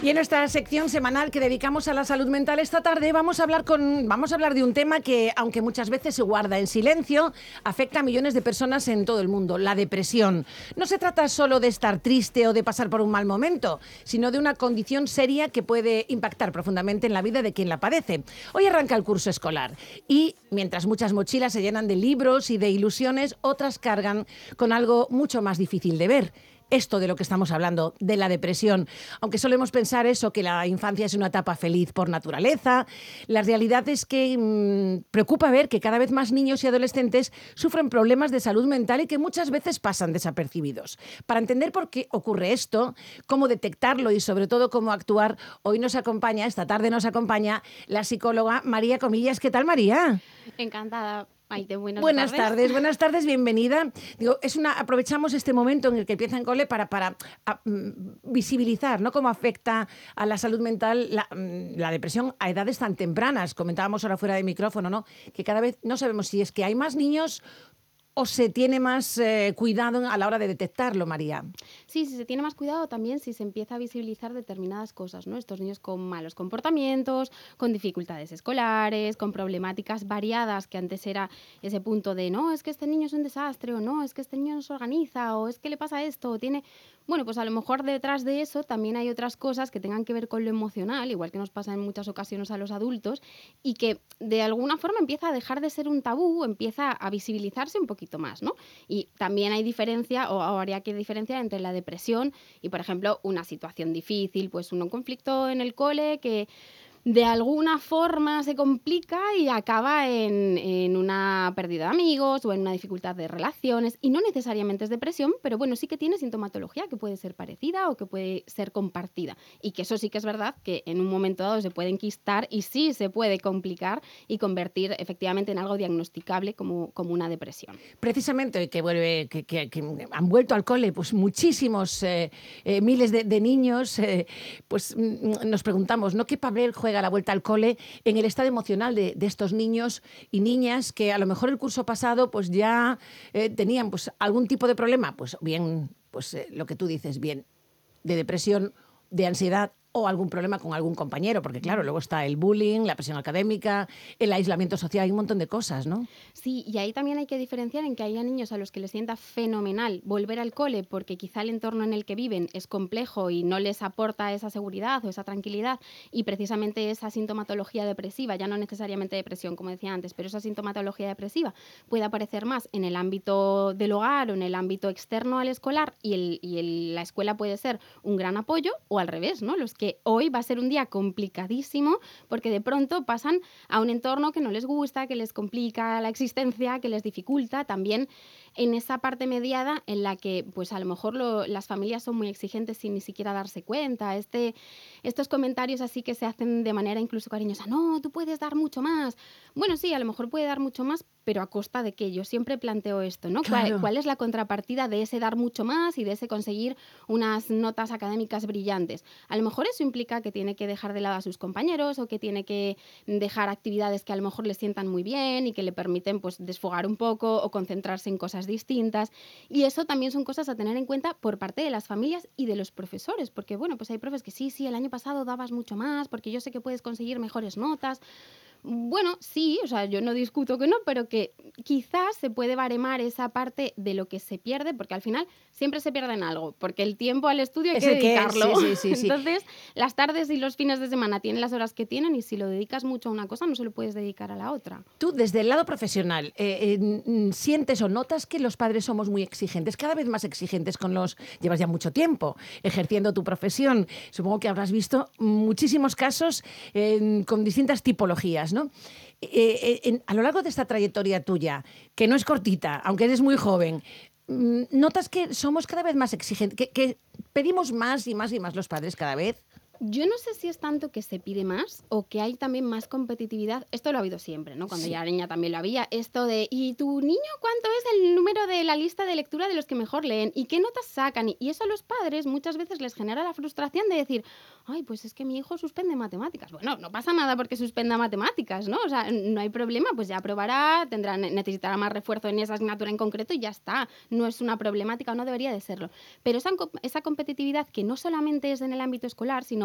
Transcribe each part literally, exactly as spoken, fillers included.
Y en nuestra sección semanal que dedicamos a la salud mental esta tarde vamos a hablar con vamos a hablar de un tema que, aunque muchas veces se guarda en silencio, afecta a millones de personas en todo el mundo, la depresión. No se trata solo de estar triste o de pasar por un mal momento, sino de una condición seria que puede impactar profundamente en la vida de quien la padece. Hoy arranca el curso escolar y, mientras muchas mochilas se llenan de libros y de ilusiones, otras cargan con algo mucho más difícil de ver. Esto de lo que estamos hablando, de la depresión. Aunque solemos pensar eso, que la infancia es una etapa feliz por naturaleza, la realidad es que mmm, preocupa ver que cada vez más niños y adolescentes sufren problemas de salud mental y que muchas veces pasan desapercibidos. Para entender por qué ocurre esto, cómo detectarlo y sobre todo cómo actuar, hoy nos acompaña, esta tarde nos acompaña la psicóloga María Comillas. ¿Qué tal, María? Encantada. Maite, buenas, buenas tardes. tardes. Buenas tardes, bienvenida. Digo, es una, aprovechamos este momento en el que empieza en cole para, para a, m, visibilizar, ¿no?, cómo afecta a la salud mental la, la depresión a edades tan tempranas. Comentábamos ahora fuera de micrófono, ¿no?, que cada vez no sabemos si es que hay más niños o se tiene más eh, cuidado a la hora de detectarlo, María. Sí, sí, se tiene más cuidado también si se empieza a visibilizar determinadas cosas, ¿no? Estos niños con malos comportamientos, con dificultades escolares, con problemáticas variadas, que antes era ese punto de no, es que este niño es un desastre, o no, es que este niño no se organiza, o es que le pasa esto, o tiene... Bueno, pues a lo mejor detrás de eso también hay otras cosas que tengan que ver con lo emocional, igual que nos pasa en muchas ocasiones a los adultos, y que de alguna forma empieza a dejar de ser un tabú, empieza a visibilizarse un poquito más, ¿no? Y también hay diferencia, o habría que diferenciar entre la depresión y, por ejemplo, una situación difícil, pues un conflicto en el cole que de alguna forma se complica y acaba en, en una pérdida de amigos o en una dificultad de relaciones, y no necesariamente es depresión, pero bueno, sí que tiene sintomatología que puede ser parecida o que puede ser compartida, y que eso sí que es verdad que en un momento dado se puede enquistar y sí se puede complicar y convertir efectivamente en algo diagnosticable como, como una depresión. Precisamente que, vuelve, que, que, que han vuelto al cole pues muchísimos eh, eh, miles de, de niños, eh, pues mm, nos preguntamos, ¿no?, qué papel juega a la vuelta al cole en el estado emocional de, de estos niños y niñas que a lo mejor el curso pasado pues ya eh, tenían pues algún tipo de problema, pues bien, pues eh, lo que tú dices, bien de depresión, de ansiedad o algún problema con algún compañero, porque claro, luego está el bullying, la presión académica, el aislamiento social, hay un montón de cosas, ¿no? Sí, y ahí también hay que diferenciar en que haya niños a los que les sienta fenomenal volver al cole porque quizá el entorno en el que viven es complejo y no les aporta esa seguridad o esa tranquilidad, y precisamente esa sintomatología depresiva, ya no necesariamente depresión como decía antes, pero esa sintomatología depresiva puede aparecer más en el ámbito del hogar o en el ámbito externo al escolar, y, el, y el, la escuela puede ser un gran apoyo, o al revés, ¿no? Los que hoy va a ser un día complicadísimo porque de pronto pasan a un entorno que no les gusta, que les complica la existencia, que les dificulta, también en esa parte mediada en la que pues a lo mejor lo, las familias son muy exigentes sin ni siquiera darse cuenta. Este, estos comentarios así que se hacen de manera incluso cariñosa, no, tú puedes dar mucho más. Bueno, sí, a lo mejor puede dar mucho más, pero ¿a costa de qué? Yo siempre planteo esto, ¿no? Claro. ¿Cuál, ¿Cuál es la contrapartida de ese dar mucho más y de ese conseguir unas notas académicas brillantes? A lo mejor eso implica que tiene que dejar de lado a sus compañeros o que tiene que dejar actividades que a lo mejor le sientan muy bien y que le permiten pues desfogar un poco o concentrarse en cosas distintas, y eso también son cosas a tener en cuenta por parte de las familias y de los profesores, porque bueno, pues hay profes que sí, sí, el año pasado dabas mucho más porque yo sé que puedes conseguir mejores notas. Bueno, sí, o sea, yo no discuto que no, pero que quizás se puede baremar esa parte de lo que se pierde, porque al final siempre se pierde en algo, porque el tiempo al estudio hay Es que el que es, dedicarlo. sí, sí, sí, Entonces, las tardes y los fines de semana tienen las horas que tienen, y si lo dedicas mucho a una cosa, no se lo puedes dedicar a la otra. Tú, desde el lado profesional, eh, eh, ¿sientes o notas que los padres somos muy exigentes, cada vez más exigentes con los... Llevas ya mucho tiempo ejerciendo tu profesión, supongo que habrás visto muchísimos casos eh, con distintas tipologías, ¿no? Eh, eh, en, a lo largo de esta trayectoria tuya, que no es cortita, aunque eres muy joven, ¿notas que somos cada vez más exigentes, que, que pedimos más y más y más los padres cada vez? Yo no sé si es tanto que se pide más o que hay también más competitividad. Esto lo ha habido siempre, ¿no? Cuando sí. ya era niña también lo había. Esto de, ¿y tu niño cuánto es el número de la lista de lectura de los que mejor leen? ¿Y qué notas sacan? Y eso a los padres muchas veces les genera la frustración de decir, ay, pues es que mi hijo suspende matemáticas. Bueno, no pasa nada porque suspenda matemáticas, ¿no? O sea, no hay problema, pues ya aprobará, tendrá, necesitará más refuerzo en esa asignatura en concreto y ya está. No es una problemática, no debería de serlo. Pero esa, esa competitividad que no solamente es en el ámbito escolar, sino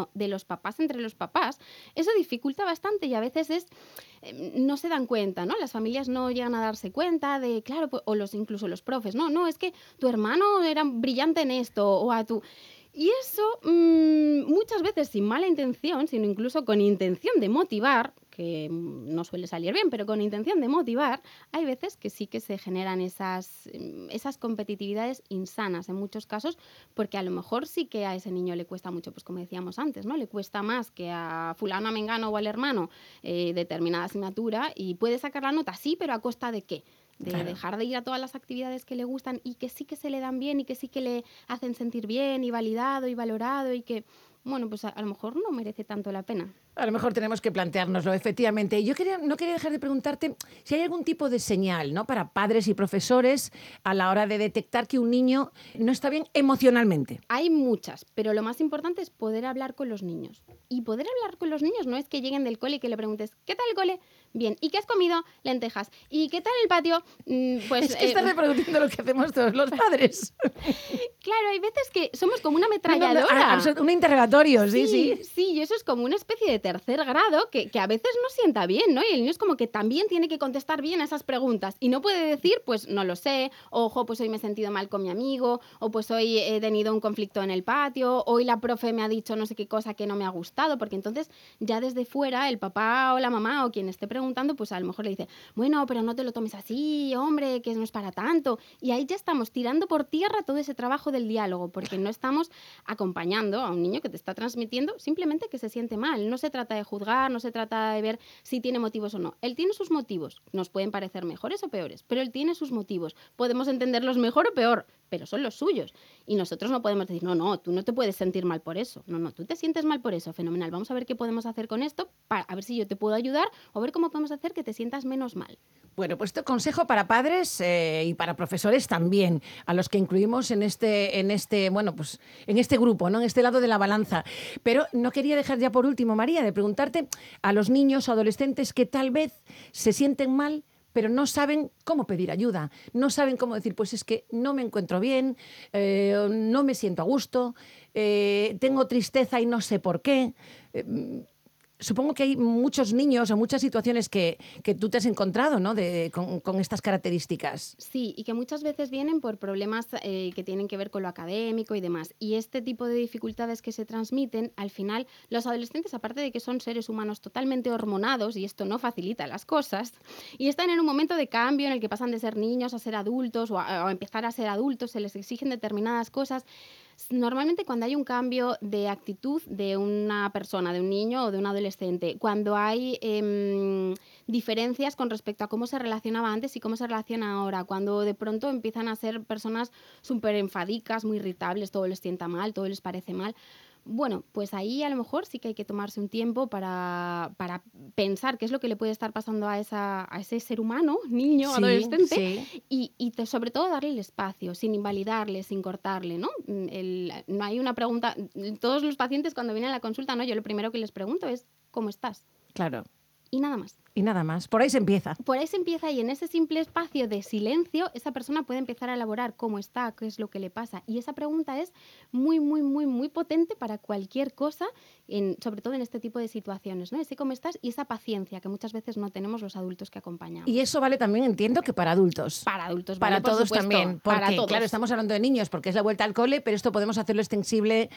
sino de los papás entre los papás, eso dificulta bastante y a veces es, eh, no se dan cuenta, ¿no? Las familias no llegan a darse cuenta de, claro, pues, o los incluso los profes, no, no, es que tu hermano era brillante en esto, o a tu... Y eso, mmm, muchas veces sin mala intención, sino incluso con intención de motivar, que no suele salir bien, pero con intención de motivar, hay veces que sí que se generan esas, esas competitividades insanas en muchos casos, porque a lo mejor sí que a ese niño le cuesta mucho, pues como decíamos antes, ¿no? Le cuesta más que a fulano, a mengano o al hermano eh, determinada asignatura y puede sacar la nota, sí, pero ¿a costa de qué? De claro. dejar de ir a todas las actividades que le gustan y que sí que se le dan bien y que sí que le hacen sentir bien y validado y valorado y que, bueno, pues a, a lo mejor no merece tanto la pena. A lo mejor tenemos que planteárnoslo, efectivamente. Yo quería, no quería dejar de preguntarte si hay algún tipo de señal, ¿no?, para padres y profesores a la hora de detectar que un niño no está bien emocionalmente. Hay muchas, pero lo más importante es poder hablar con los niños. Y poder hablar con los niños no es que lleguen del cole y que le preguntes, ¿qué tal el cole? Bien. ¿Y qué has comido? Lentejas. ¿Y qué tal el patio? Mm, pues, es que eh... estás reproduciendo lo que hacemos todos los padres. Claro, hay veces que somos como una ametralladora. No, no, no, un interrogatorio, sí, sí. Sí, sí, y eso es como una especie de tercer grado que, que a veces no sienta bien, ¿no? Y el niño es como que también tiene que contestar bien a esas preguntas y no puede decir, pues no lo sé, ojo, pues hoy me he sentido mal con mi amigo, o pues hoy he tenido un conflicto en el patio, hoy la profe me ha dicho no sé qué cosa que no me ha gustado, porque entonces ya desde fuera el papá o la mamá o quien esté preguntando, pues a lo mejor le dice, bueno, pero no te lo tomes así, hombre, que no es para tanto. Y ahí ya estamos tirando por tierra todo ese trabajo del diálogo, porque no estamos acompañando a un niño que te está transmitiendo simplemente que se siente mal. No se trata de juzgar, no se trata de ver si tiene motivos o no. Él tiene sus motivos. Nos pueden parecer mejores o peores, pero él tiene sus motivos. Podemos entenderlos mejor o peor, pero son los suyos. Y nosotros no podemos decir, no, no, tú no te puedes sentir mal por eso. No, no, tú te sientes mal por eso. Fenomenal. Vamos a ver qué podemos hacer con esto, para, a ver si yo te puedo ayudar o a ver cómo podemos hacer que te sientas menos mal. Bueno, pues este consejo para padres eh, y para profesores también, a los que incluimos en este, en este, bueno, pues en este grupo, ¿no?, en este lado de la balanza. Pero no quería dejar ya por último, María, de preguntarte a los niños o adolescentes que tal vez se sienten mal, pero no saben cómo pedir ayuda, no saben cómo decir, pues es que no me encuentro bien, eh, no me siento a gusto, eh, tengo tristeza y no sé por qué. Eh, Supongo que hay muchos niños o muchas situaciones que, que tú te has encontrado, ¿no?, de, con, con estas características. Sí, y que muchas veces vienen por problemas eh, que tienen que ver con lo académico y demás. Y este tipo de dificultades que se transmiten, al final, los adolescentes, aparte de que son seres humanos totalmente hormonados, y esto no facilita las cosas, y están en un momento de cambio en el que pasan de ser niños a ser adultos o a, a empezar a ser adultos, se les exigen determinadas cosas. Normalmente cuando hay un cambio de actitud de una persona, de un niño o de un adolescente, cuando hay eh, diferencias con respecto a cómo se relacionaba antes y cómo se relaciona ahora, cuando de pronto empiezan a ser personas súper enfadicas, muy irritables, todo les sienta mal, todo les parece mal, bueno, pues ahí a lo mejor sí que hay que tomarse un tiempo para, para pensar qué es lo que le puede estar pasando a, esa, a ese ser humano, niño, sí, adolescente, sí. y, y te, sobre todo darle el espacio, sin invalidarle, sin cortarle, ¿no? El, no hay una pregunta, todos los pacientes cuando vienen a la consulta, ¿no?, yo lo primero que les pregunto es, ¿cómo estás? Claro. Y nada más. Y nada más. Por ahí se empieza. Por ahí se empieza y en ese simple espacio de silencio, esa persona puede empezar a elaborar cómo está, qué es lo que le pasa. Y esa pregunta es muy, muy, muy, muy potente para cualquier cosa, en, sobre todo en este tipo de situaciones, ¿no? Ese cómo estás y esa paciencia que muchas veces no tenemos los adultos que acompañamos. Y eso vale también, entiendo, que para adultos. Para adultos, para vale, todos por supuesto, también. Porque, para todos. Claro, estamos hablando de niños porque es la vuelta al cole, pero esto podemos hacerlo extensible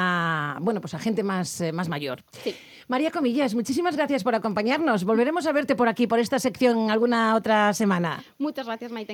a, bueno, pues a gente más, eh, más mayor. Sí. María Comillas, muchísimas gracias por acompañarnos. Volveremos a verte por aquí, por esta sección, alguna otra semana. Muchas gracias, Maite.